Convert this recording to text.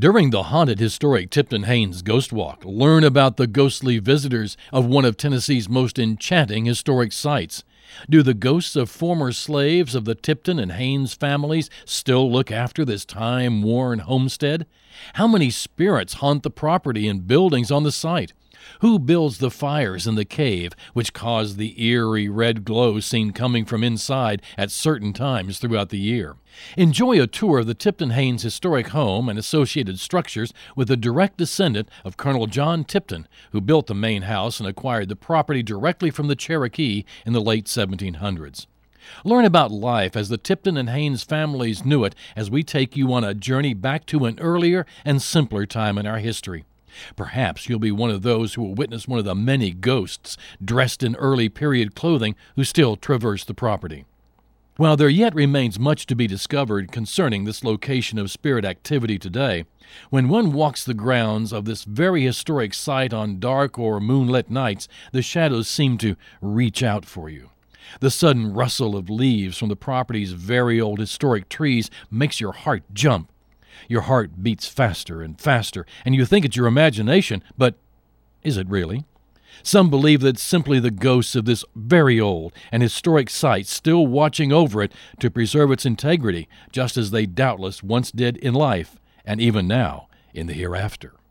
During the Haunted Historic Tipton Haynes Ghost Walk, learn about the ghostly visitors of one of Tennessee's most enchanting historic sites. Do the ghosts of former slaves of the Tipton and Haynes families still look after this time-worn homestead? How many spirits haunt the property and buildings on the site? Who builds the fires in the cave, which cause the eerie red glow seen coming from inside at certain times throughout the year? Enjoy a tour of the Tipton Haynes historic home and associated structures with a direct descendant of Colonel John Tipton, who built the main house and acquired the property directly from the Cherokee in the late 1700s. Learn about life as the Tipton and Haynes families knew it as we take you on a journey back to an earlier and simpler time in our history. Perhaps you'll be one of those who will witness one of the many ghosts dressed in early period clothing who still traverse the property. While there yet remains much to be discovered concerning this location of spirit activity today, when one walks the grounds of this very historic site on dark or moonlit nights, the shadows seem to reach out for you. The sudden rustle of leaves from the property's very old historic trees makes your heart jump. Your heart beats faster and faster, and you think it's your imagination, but is it really? Some believe that it's simply the ghosts of this very old and historic site still watching over it to preserve its integrity, just as they doubtless once did in life, and even now in the hereafter.